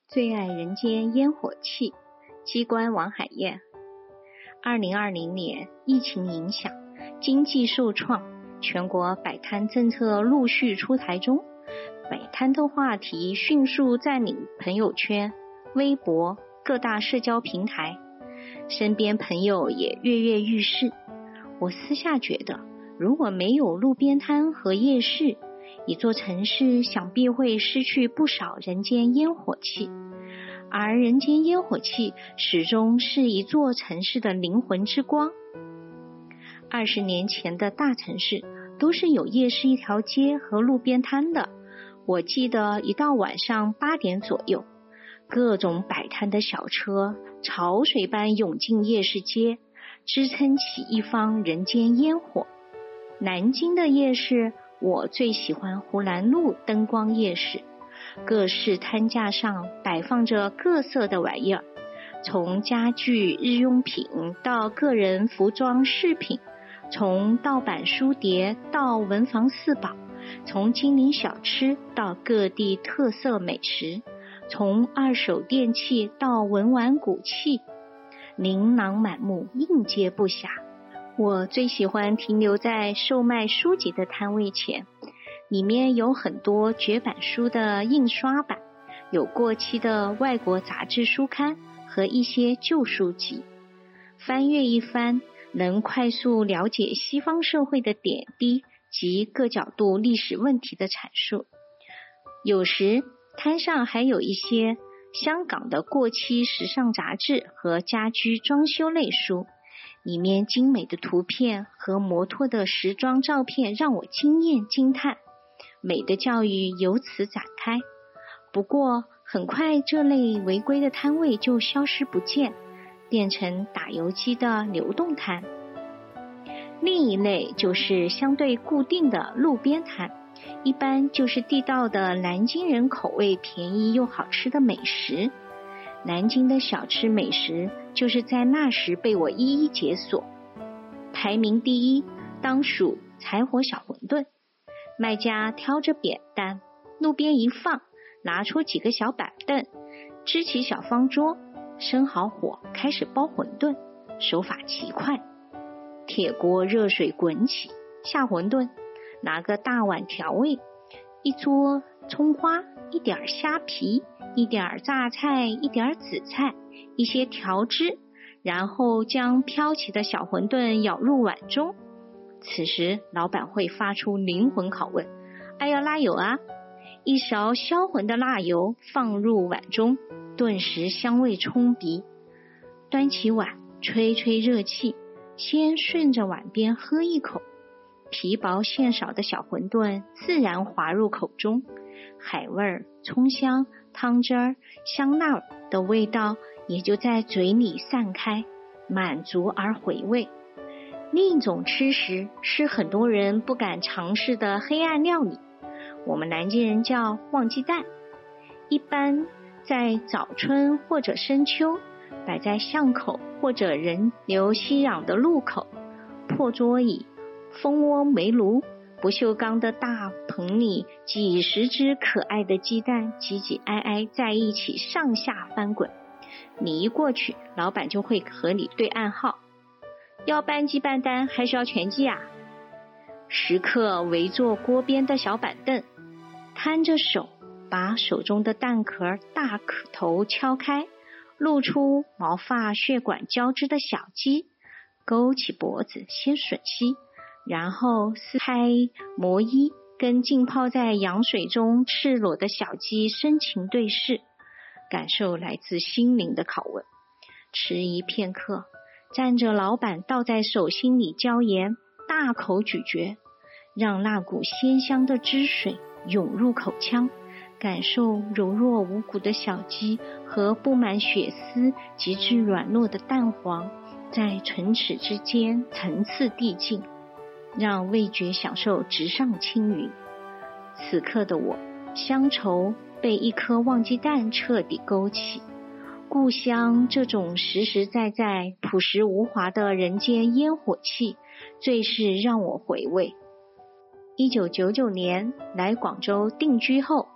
最爱人间烟火气，机关王海燕。2020年疫情影响，经济受创，全国摆摊政策陆续出台中，摆摊的话题迅速占领朋友圈、微博、各大社交平台，身边朋友也跃跃欲试。我私下觉得，如果没有路边摊和夜市，一座城市想必会失去不少人间烟火气，而人间烟火气始终是一座城市的灵魂之光。20年前的大城市都是有夜市一条街和路边摊的，我记得一到晚上8点左右，各种摆摊的小车潮水般涌进夜市街，支撑起一方人间烟火。南京的夜市，我最喜欢湖南路灯光夜市，各式摊架上摆放着各色的玩意儿，从家具日用品到个人服装饰品，从盗版书碟到文房四宝，从精灵小吃到各地特色美食，从二手电器到文玩古器，琳琅满目，应接不暇。我最喜欢停留在售卖书籍的摊位前，里面有很多绝版书的印刷版，有过期的外国杂志书刊和一些旧书籍。翻阅一番，能快速了解西方社会的点滴及各角度历史问题的阐述。有时摊上还有一些香港的过期时尚杂志和家居装修类书，里面精美的图片和模特的时装照片让我惊艳惊叹，美的教育由此展开。不过很快这类违规的摊位就消失不见，变成打游击的流动摊。另一类就是相对固定的路边摊，一般就是地道的南京人口味便宜又好吃的美食。南京的小吃美食就是在那时被我一一解锁。排名第一当属柴火小馄饨，卖家挑着扁担，路边一放，拿出几个小板凳，支起小方桌，生好火开始包馄饨，手法极快。铁锅热水滚起，下馄饨，拿个大碗调味，一撮葱花，一点虾皮，一点榨菜，一点紫菜，一些调汁，然后将飘起的小馄饨舀入碗中。此时老板会发出灵魂拷问：哎呀，辣油啊！一勺销魂的辣油放入碗中，顿时香味冲鼻。端起碗，吹吹热气，先顺着碗边喝一口，皮薄馅少的小馄饨自然滑入口中，海味、葱香、汤汁儿、香辣的味道也就在嘴里散开，满足而回味。另一种吃食是很多人不敢尝试的黑暗料理，我们南京人叫旺鸡蛋，一般在早春或者深秋，摆在巷口或者人流熙攘的路口，破桌椅、蜂窝煤炉、不锈钢的大盆里，几十只可爱的鸡蛋挤挤挨挨在一起上下翻滚。你一过去，老板就会和你对暗号：要半鸡半单还是要全鸡啊？食客围坐锅边的小板凳，摊着手，把手中的蛋壳大壳头敲开，露出毛发血管交织的小鸡，勾起脖子先吮吸，然后撕开磨衣，跟浸泡在羊水中赤裸的小鸡深情对视，感受来自心灵的拷问。迟疑片刻，蘸着老板倒在手心里椒盐，大口咀嚼，让那股鲜香的汁水涌入口腔，感受柔弱无骨的小鸡和布满血丝极致软糯的蛋黄在唇齿之间层次递进，让味觉享受直上青云。此刻的我，乡愁被一颗旺鸡蛋彻底勾起，故乡这种实实在在朴实无华的人间烟火气最是让我回味。1999年来广州定居后，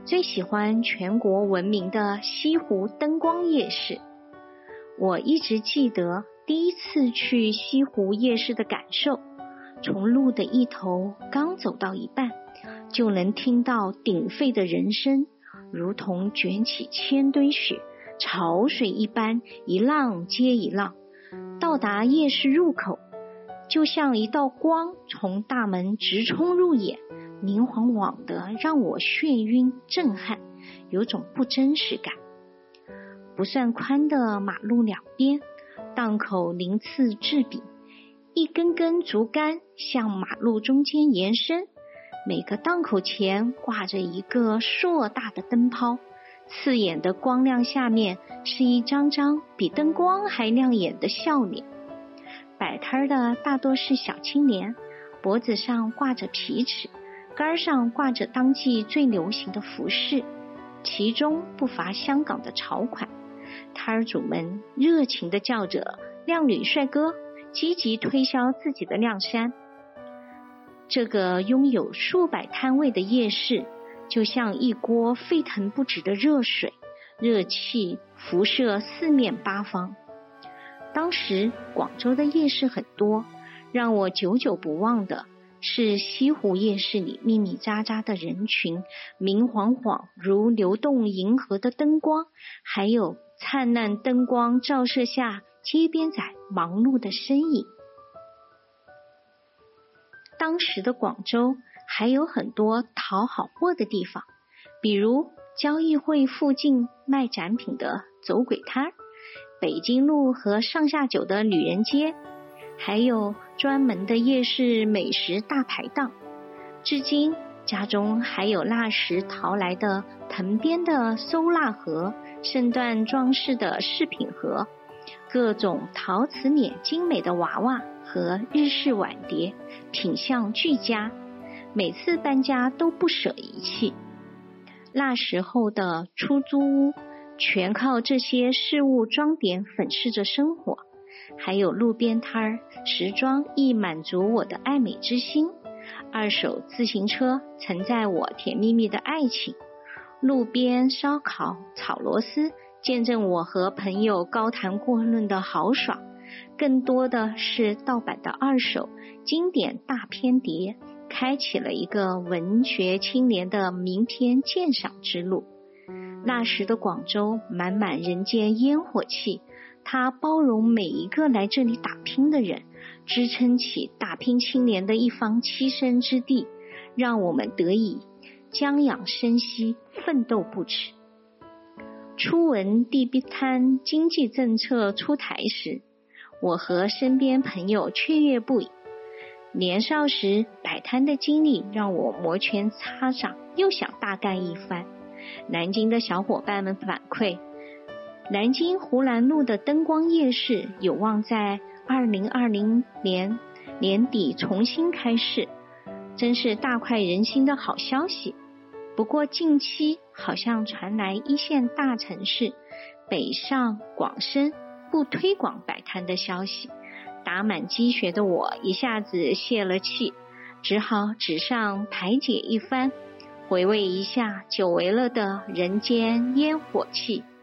最喜欢全国闻名的西湖灯光夜市。我一直记得第一次去西湖夜市的感受，从路的一头刚走到一半，就能听到鼎沸的人声，如同卷起千堆雪，潮水一般，一浪接一浪。到达夜市入口，就像一道光从大门直冲入眼，明晃晃的让我眩晕震撼，有种不真实感。不算宽的马路两边，档口鳞次栉比，一根根竹竿向马路中间延伸，每个档口前挂着一个硕大的灯泡，刺眼的光亮下面是一张张比灯光还亮眼的笑脸。摆摊的大多是小青年，脖子上挂着皮尺，杆上挂着当季最流行的服饰，其中不乏香港的潮款。摊主们热情地叫着靓女帅哥，积极推销自己的靓衫。这个拥有数百摊位的夜市，就像一锅沸腾不止的热水，热气辐射四面八方。当时广州的夜市很多，让我久久不忘的是西湖夜市里密密匝匝的人群，明晃晃如流动银河的灯光，还有灿烂灯光照射下街边仔忙碌的身影。当时的广州还有很多淘好货的地方，比如交易会附近卖展品的走鬼摊，北京路和上下九的女人街，还有专门的夜市美食大排档。至今家中还有蜡石淘来的藤编的收蜡盒，圣诞装饰的饰品盒，各种陶瓷脸精美的娃娃和日式碗碟，品相俱佳，每次搬家都不舍一弃。那时候的出租屋全靠这些事物装点粉饰着生活，还有路边摊时装亦满足我的爱美之心。二手自行车承载我甜蜜蜜的爱情，路边烧烤炒螺丝见证我和朋友高谈阔论的豪爽。更多的是盗版的二手经典大片碟，开启了一个文学青年的名片鉴赏之路。那时的广州满满人间烟火气，它包容每一个来这里打拼的人，支撑起打拼青年的一方栖身之地，让我们得以将养生息，奋斗不止。初闻地摊经济政策出台时，我和身边朋友雀跃不已。年少时摆摊的经历让我摩拳擦掌，又想大干一番。南京的小伙伴们反馈，南京湖南路的灯光夜市有望在2020年年底重新开市，真是大快人心的好消息。不过近期好像传来一线大城市北上广深不推广摆摊的消息，打满鸡血的我一下子泄了气，只好纸上排解一番，回味一下久违了的人间烟火气。